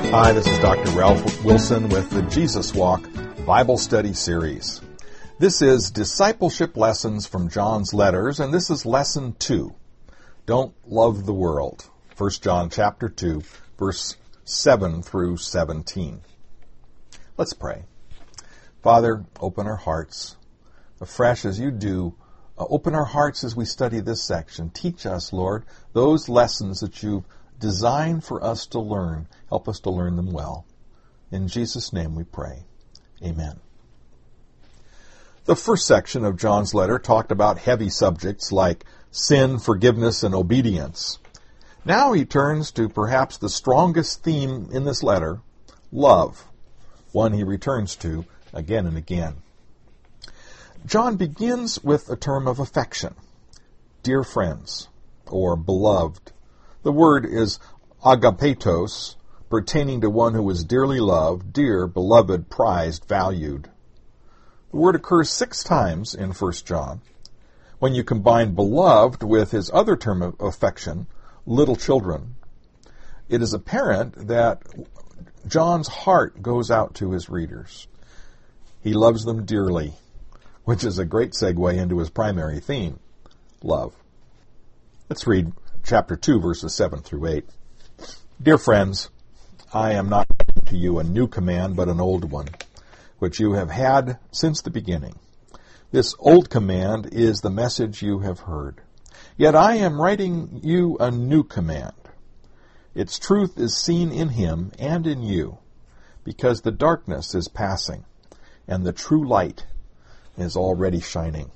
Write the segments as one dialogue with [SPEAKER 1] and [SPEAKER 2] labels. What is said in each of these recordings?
[SPEAKER 1] Hi, this is Dr. Ralph Wilson with the Jesus Walk Bible Study Series. This is Discipleship Lessons from John's Letters, and this is Lesson 2. Don't love the world. 1 John chapter 2, verse 7 through 17. Let's pray. Father, open our hearts afresh as you do. Open our hearts as we study this section. Teach us, Lord, those lessons that you've designed for us to learn. Help us to learn them well. In Jesus' name we pray. Amen. The first section of John's letter talked about heavy subjects like sin, forgiveness, and obedience. Now he turns to perhaps the strongest theme in this letter, love, one he returns to again and again. John begins with a term of affection, dear friends, or beloved. The word is agapetos, pertaining to one who is dearly loved, dear, beloved, prized, valued. The word occurs 6 times in 1 John. When you combine beloved with his other term of affection, little children, it is apparent that John's heart goes out to his readers. He loves them dearly, which is a great segue into his primary theme, love. Let's read chapter 2, verses 7 through 8. Dear friends, I am not writing to you a new command, but an old one, which you have had since the beginning. This old command is the message you have heard. Yet I am writing you a new command. Its truth is seen in him and in you, because the darkness is passing, and the true light is already shining.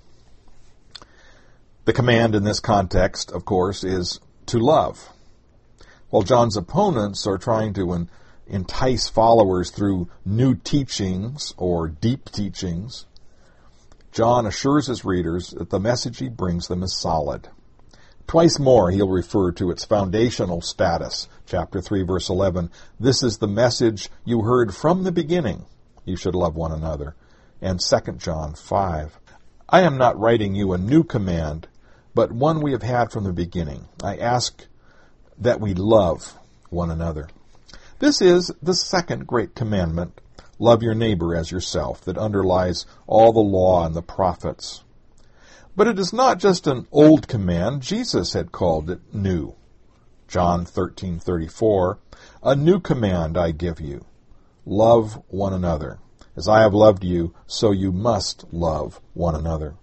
[SPEAKER 1] The command in this context, of course, is to love. While John's opponents are trying to entice followers through new teachings or deep teachings, John assures his readers that the message he brings them is solid. Twice more he'll refer to its foundational status. Chapter 3, verse 11, this is the message you heard from the beginning. You should love one another. And 2 John 5, I am not writing you a new command, but one we have had from the beginning. I ask that we love one another. This is the second great commandment, love your neighbor as yourself, that underlies all the law and the prophets. But it is not just an old command. Jesus had called it new. John 13:34, a new command I give you, love one another. As I have loved you, so you must love one another.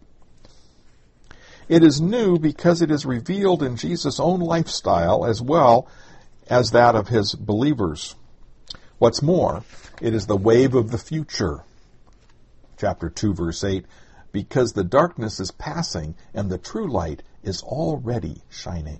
[SPEAKER 1] It is new because it is revealed in Jesus' own lifestyle as well as that of his believers. What's more, it is the wave of the future. Chapter 2, verse 8, because the darkness is passing and the true light is already shining.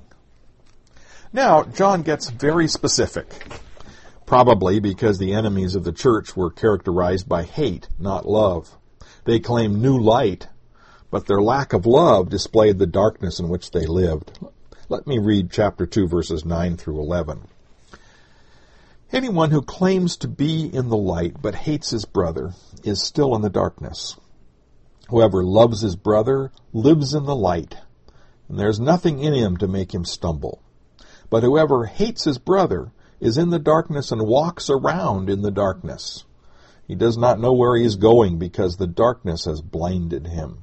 [SPEAKER 1] Now, John gets very specific, probably because the enemies of the church were characterized by hate, not love. They claimed new light, but their lack of love displayed the darkness in which they lived. Let me read chapter 2, verses 9 through 11. Anyone who claims to be in the light but hates his brother is still in the darkness. Whoever loves his brother lives in the light, and there is nothing in him to make him stumble. But whoever hates his brother is in the darkness and walks around in the darkness. He does not know where he is going because the darkness has blinded him.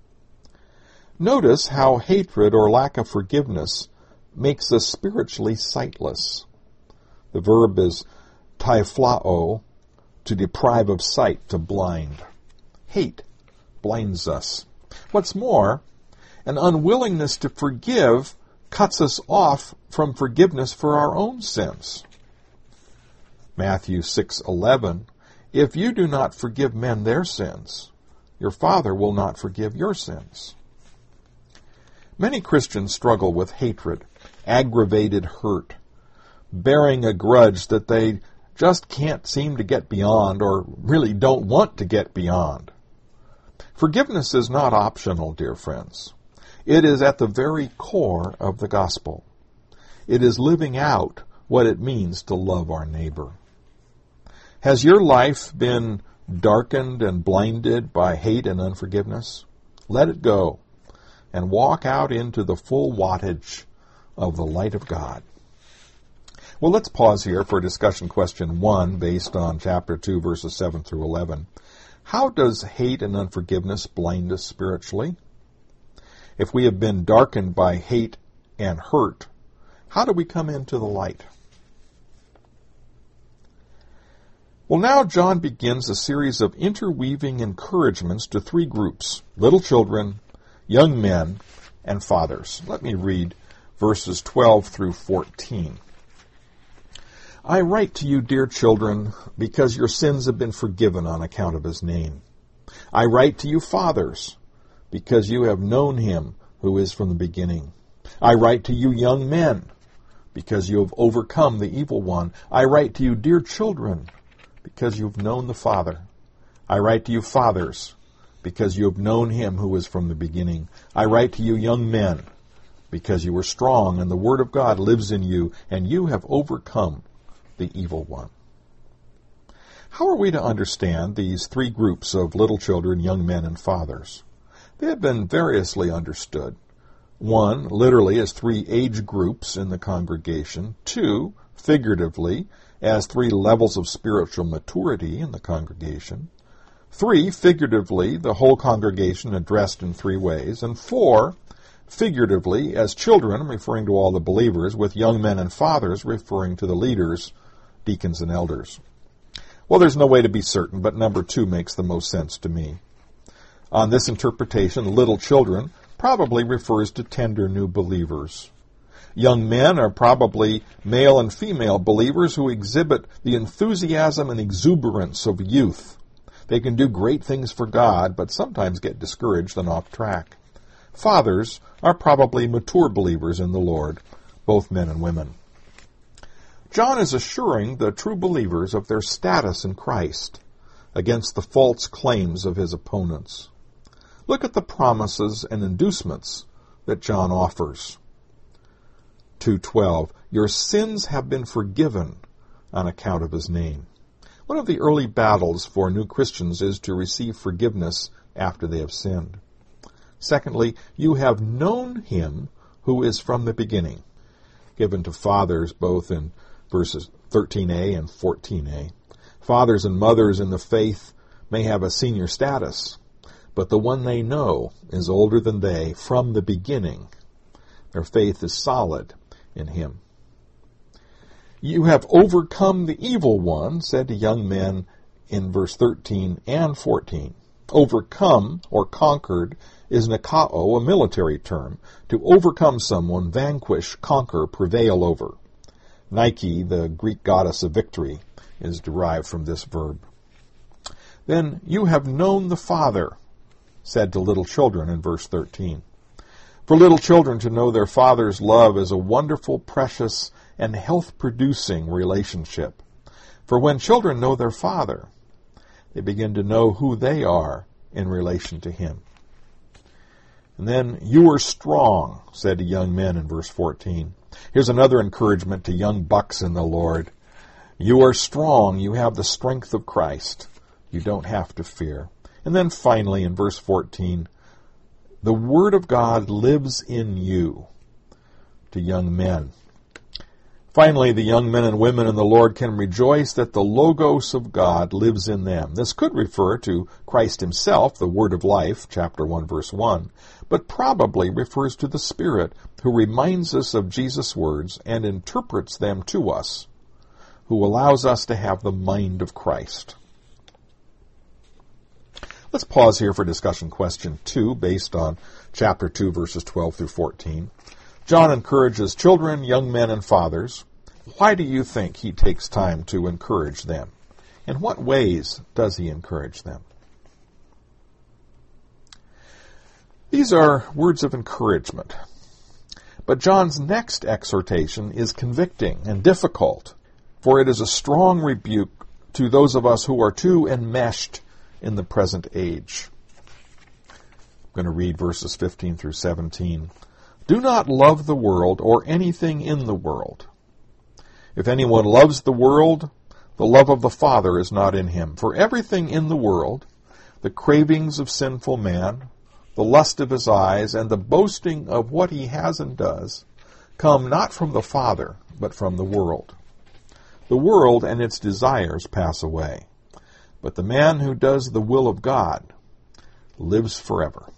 [SPEAKER 1] Notice how hatred or lack of forgiveness makes us spiritually sightless. The verb is typhlao, to deprive of sight, to blind. Hate blinds us. What's more, an unwillingness to forgive cuts us off from forgiveness for our own sins. Matthew 6:11, if you do not forgive men their sins, your Father will not forgive your sins. Many Christians struggle with hatred, aggravated hurt, bearing a grudge that they just can't seem to get beyond or really don't want to get beyond. Forgiveness is not optional, dear friends. It is at the very core of the gospel. It is living out what it means to love our neighbor. Has your life been darkened and blinded by hate and unforgiveness? Let it go and walk out into the full wattage of the light of God. Well, let's pause here for discussion question 1 based on chapter 2, verses 7 through 11. How does hate and unforgiveness blind us spiritually? If we have been darkened by hate and hurt, how do we come into the light? Well, now John begins a series of interweaving encouragements to 3 groups: little children, young men, and fathers. Let me read verses 12 through 14. I write to you, dear children, because your sins have been forgiven on account of his name. I write to you, fathers, because you have known him who is from the beginning. I write to you, young men, because you have overcome the evil one. I write to you, dear children, because you have known the Father. I write to you, fathers, because you have known him who is from the beginning. I write to you, young men, because you are strong, and the word of God lives in you, and you have overcome the evil one. How are we to understand these 3 groups of little children, young men, and fathers? They have been variously understood. 1, literally, as 3 age groups in the congregation. 2, figuratively, as 3 levels of spiritual maturity in the congregation. 3, figuratively, the whole congregation addressed in 3 ways. And 4, figuratively, as children, referring to all the believers, with young men and fathers, referring to the leaders, deacons and elders. Well, there's no way to be certain, but number 2 makes the most sense to me. On this interpretation, little children probably refers to tender new believers. Young men are probably male and female believers who exhibit the enthusiasm and exuberance of youth. They can do great things for God, but sometimes get discouraged and off track. Fathers are probably mature believers in the Lord, both men and women. John is assuring the true believers of their status in Christ against the false claims of his opponents. Look at the promises and inducements that John offers. 2:12, your sins have been forgiven on account of his name. One of the early battles for new Christians is to receive forgiveness after they have sinned. Secondly, you have known him who is from the beginning, given to fathers both in verses 13a and 14a. Fathers and mothers in the faith may have a senior status, but the one they know is older than they from the beginning. Their faith is solid in him. You have overcome the evil one, said to young men in verse 13 and 14. Overcome, or conquered, is nikao, a military term. To overcome someone, vanquish, conquer, prevail over. Nike, the Greek goddess of victory, is derived from this verb. Then you have known the Father, said to little children in verse 13. For little children to know their Father's love is a wonderful, precious, and health-producing relationship. For when children know their Father, they begin to know who they are in relation to him. And then, you are strong, said to young men in verse 14. Here's another encouragement to young bucks in the Lord. You are strong. You have the strength of Christ. You don't have to fear. And then finally, in verse 14, the Word of God lives in you, to young men. Finally, the young men and women in the Lord can rejoice that the Logos of God lives in them. This could refer to Christ himself, the Word of Life, chapter 1, verse 1, but probably refers to the Spirit who reminds us of Jesus' words and interprets them to us, who allows us to have the mind of Christ. Let's pause here for discussion question 2, based on chapter 2, verses 12 through 14. John encourages children, young men, and fathers. Why do you think he takes time to encourage them? In what ways does he encourage them? These are words of encouragement. But John's next exhortation is convicting and difficult, for it is a strong rebuke to those of us who are too enmeshed in the present age. I'm going to read verses 15 through 17. Do not love the world or anything in the world. If anyone loves the world, the love of the Father is not in him. For everything in the world, the cravings of sinful man, the lust of his eyes, and the boasting of what he has and does, come not from the Father, but from the world. The world and its desires pass away, but the man who does the will of God lives forever.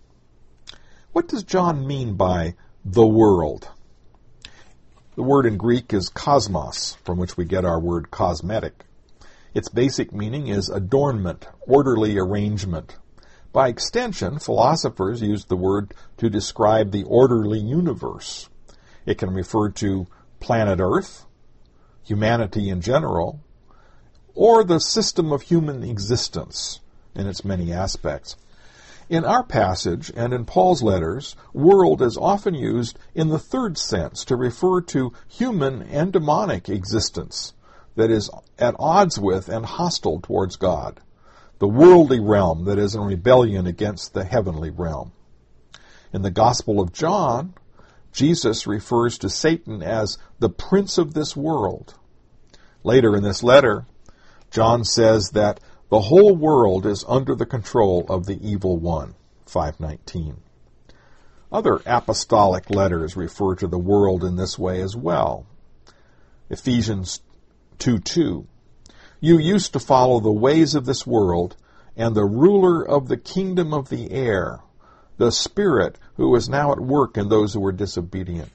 [SPEAKER 1] What does John mean by the world? The word in Greek is kosmos, from which we get our word cosmetic. Its basic meaning is adornment, orderly arrangement. By extension, philosophers use the word to describe the orderly universe. It can refer to planet Earth, humanity in general, or the system of human existence in its many aspects. In our passage and in Paul's letters, world is often used in the third sense to refer to human and demonic existence that is at odds with and hostile towards God, the worldly realm that is in rebellion against the heavenly realm. In the Gospel of John, Jesus refers to Satan as the prince of this world. Later in this letter, John says that the whole world is under the control of the evil one, 5:19. Other apostolic letters refer to the world in this way as well. Ephesians 2:2. You used to follow the ways of this world and the ruler of the kingdom of the air, the Spirit who is now at work in those who are disobedient.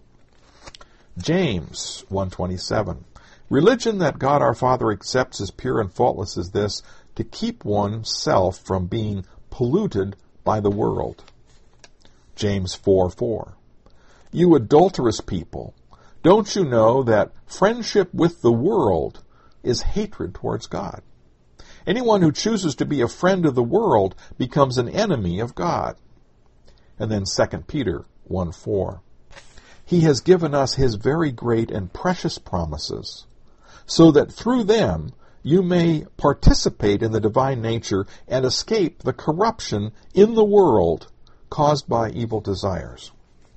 [SPEAKER 1] James 1:27. Religion that God our Father accepts as pure and faultless is this, to keep oneself from being polluted by the world. James 4:4. You adulterous people, don't you know that friendship with the world is hatred towards God? Anyone who chooses to be a friend of the world becomes an enemy of God. And then 2 Peter 1:4. He has given us his very great and precious promises, so that through them you may participate in the divine nature and escape the corruption in the world caused by evil desires.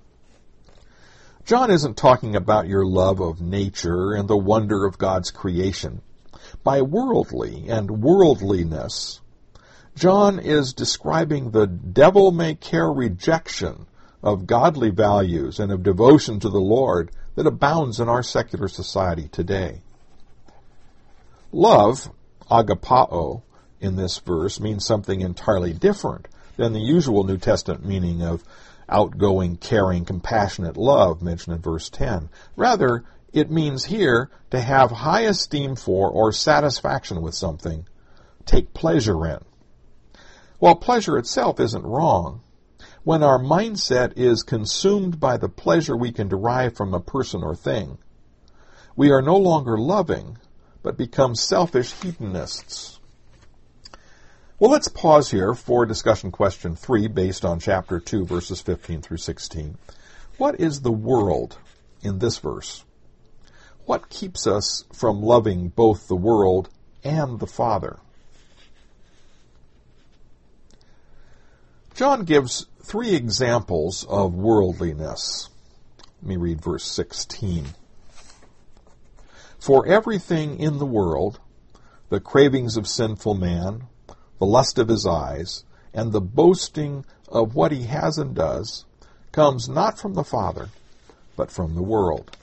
[SPEAKER 1] John isn't talking about your love of nature and the wonder of God's creation. By worldly and worldliness, John is describing the devil-may-care rejection of godly values and of devotion to the Lord that abounds in our secular society today. Love, agapao, in this verse means something entirely different than the usual New Testament meaning of outgoing, caring, compassionate love mentioned in verse 10. Rather, it means here to have high esteem for or satisfaction with something, take pleasure in. While pleasure itself isn't wrong, when our mindset is consumed by the pleasure we can derive from a person or thing, we are no longer loving, but become selfish hedonists. Well, let's pause here for discussion question 3 based on chapter 2, verses 15 through 16. What is the world in this verse? What keeps us from loving both the world and the Father? John gives 3 examples of worldliness. Let me read verse 16. For everything in the world, the cravings of sinful man, the lust of his eyes, and the boasting of what he has and does, comes not from the Father, but from the world.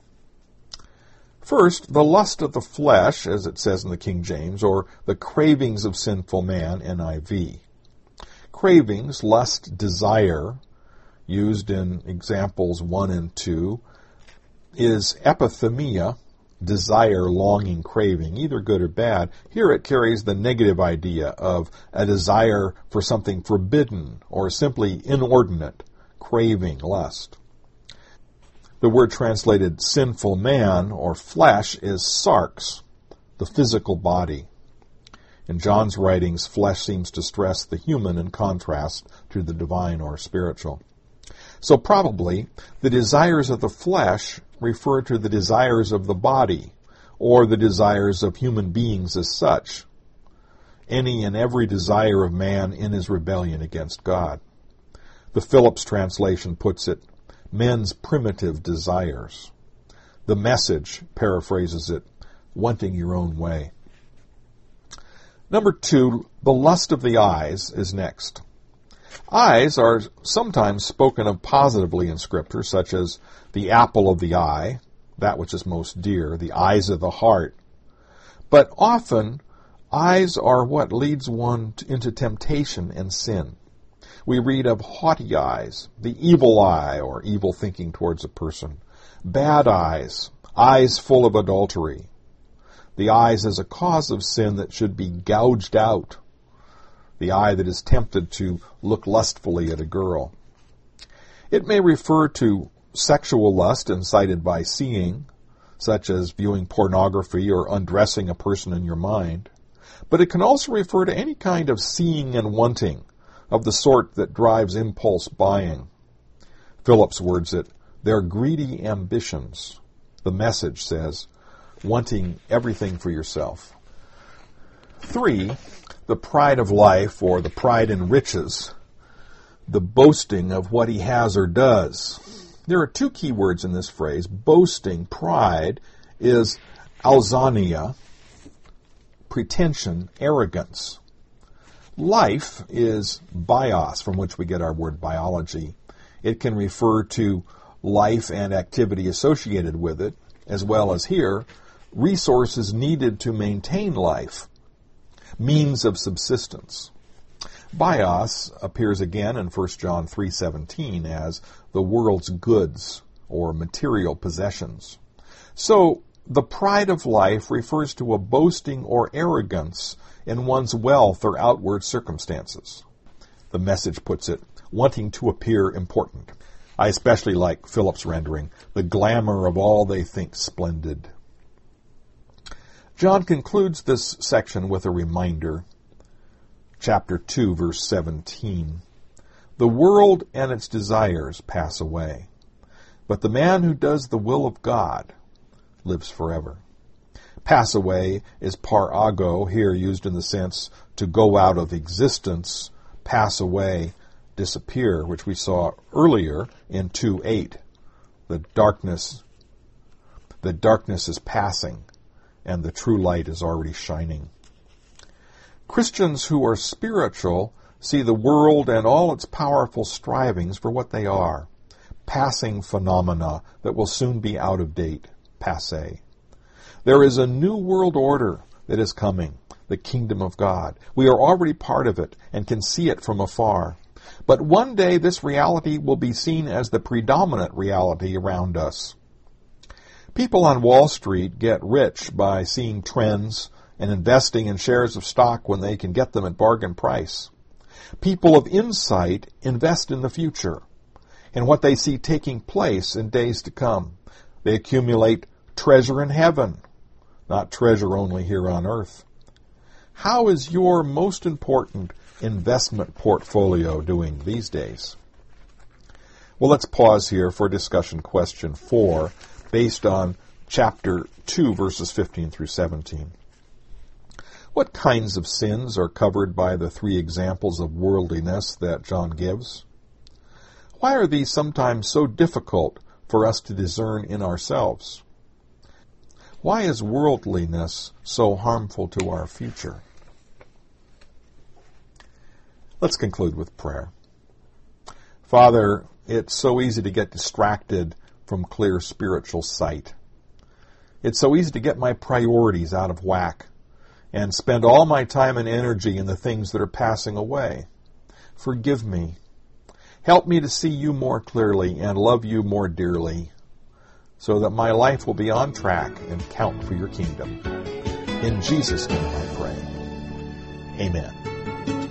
[SPEAKER 1] First, the lust of the flesh, as it says in the King James, or the cravings of sinful man, NIV. Cravings, lust, desire, used in examples 1 and 2, is epithemia, desire, longing, craving, either good or bad. Here it carries the negative idea of a desire for something forbidden or simply inordinate, craving, lust. The word translated sinful man or flesh is sarx, the physical body. In John's writings, flesh seems to stress the human in contrast to the divine or spiritual. So probably the desires of the flesh refer to the desires of the body, or the desires of human beings as such. Any and every desire of man in his rebellion against God. The Phillips translation puts it, men's primitive desires. The Message paraphrases it, wanting your own way. Number 2, the lust of the eyes is next. Eyes are sometimes spoken of positively in Scripture, such as the apple of the eye, that which is most dear, the eyes of the heart. But often, eyes are what leads one into temptation and sin. We read of haughty eyes, the evil eye, or evil thinking towards a person, bad eyes, eyes full of adultery. The eyes as a cause of sin that should be gouged out. The eye that is tempted to look lustfully at a girl. It may refer to sexual lust incited by seeing, such as viewing pornography or undressing a person in your mind. But it can also refer to any kind of seeing and wanting, of the sort that drives impulse buying. Phillips words it, "They're greedy ambitions." The Message says, wanting everything for yourself. 3, the pride of life, or the pride in riches, the boasting of what he has or does. There are 2 key words in this phrase. Boasting, pride, is alzania, pretension, arrogance. Life is bios, from which we get our word biology. It can refer to life and activity associated with it, as well as here, resources needed to maintain life, means of subsistence. Bios appears again in 1 John 3:17 as the world's goods or material possessions. So, the pride of life refers to a boasting or arrogance in one's wealth or outward circumstances. The Message puts it, wanting to appear important. I especially like Phillips' rendering, the glamour of all they think splendid. John concludes this section with a reminder. Chapter 2, verse 17. The world and its desires pass away, but the man who does the will of God lives forever. Pass away is parago, here used in the sense to go out of existence, pass away, disappear, which we saw earlier in 2:8. The darkness is passing, and the true light is already shining. Christians who are spiritual see the world and all its powerful strivings for what they are, passing phenomena that will soon be out of date, passé. There is a new world order that is coming, the kingdom of God. We are already part of it and can see it from afar. But one day this reality will be seen as the predominant reality around us. People on Wall Street get rich by seeing trends and investing in shares of stock when they can get them at bargain price. People of insight invest in the future, in what they see taking place in days to come. They accumulate treasure in heaven, not treasure only here on earth. How is your most important investment portfolio doing these days? Well, let's pause here for discussion question 4, based on chapter 2, verses 15 through 17. What kinds of sins are covered by the 3 examples of worldliness that John gives? Why are these sometimes so difficult for us to discern in ourselves? Why is worldliness so harmful to our future? Let's conclude with prayer. Father, it's so easy to get distracted from clear spiritual sight. It's so easy to get my priorities out of whack and spend all my time and energy in the things that are passing away. Forgive me. Help me to see you more clearly and love you more dearly, so that my life will be on track and count for your kingdom. In Jesus' name I pray. Amen.